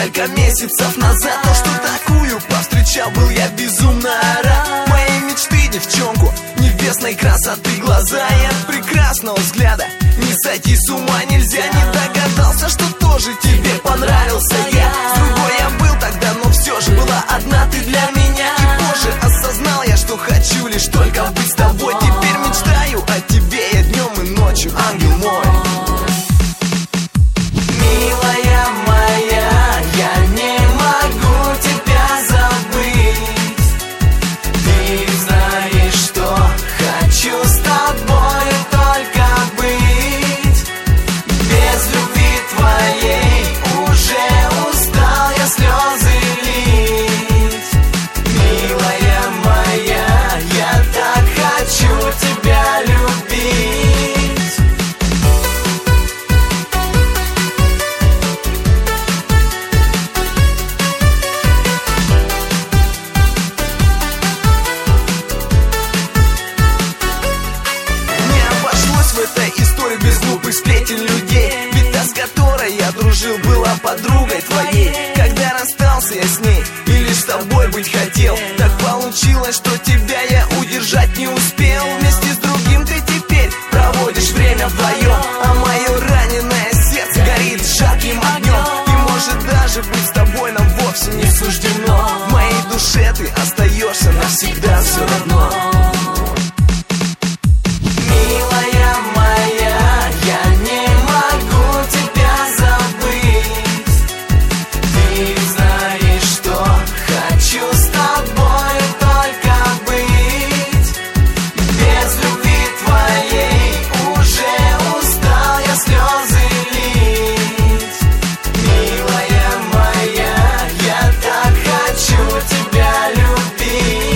несколько месяцев назад. То, что такую повстречал, был я безумно рад. Моей мечты девчонку небесной красоты глаза и от прекрасного взгляда не сойти с ума нельзя. Не догадался, что тоже тебе понравился я. С другой я был тогда, но все же была одна ты для меня. И позже осознал я, что хочу лишь только быть с тобой. Теперь мечтаю о тебе я днем и ночью, ангел мой. Милая моя, я не могу тебя забыть. Ты знаешь, что хочу с тобой только быть. Без любви твоей уже устал я слезы лить. Милая моя, я так хочу тебя любить. В этой истории без глупых сплетен людей. Ведь та, с которой я дружил, была подругой твоей. Когда расстался я с ней и лишь с тобой быть хотел, так получилось, что тебя я удержать не успел. Вместе с другим ты теперь проводишь время вдвоем, а мое раненое сердце горит жарким огнем. И может даже быть с тобой нам вовсе не суждено. В моей душе ты остаешься навсегда все равно. Милая моя, я не могу тебя забыть. Ты знаешь, что хочу с тобой только быть. Без любви твоей уже устал я слезы лить. Милая моя, я так хочу тебя любить.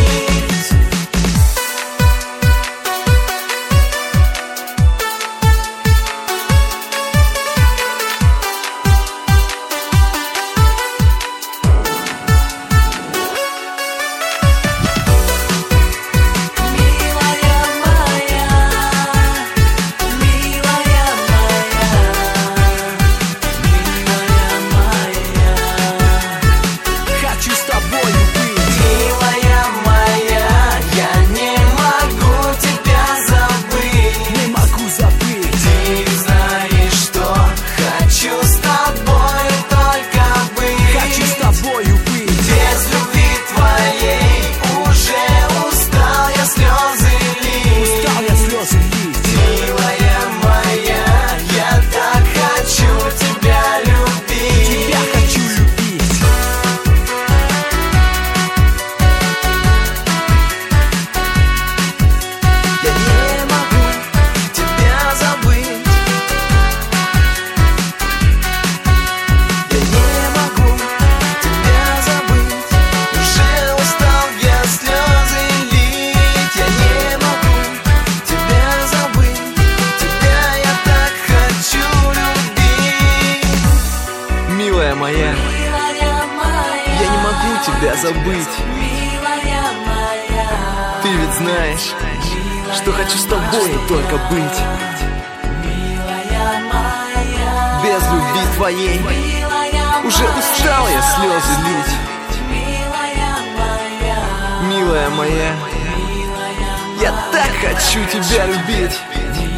Милая моя, я не могу тебя забыть. Ты ведь знаешь, что хочу с тобой только быть. Без любви твоей уже устал я слезы лить. Милая моя, я так хочу тебя любить.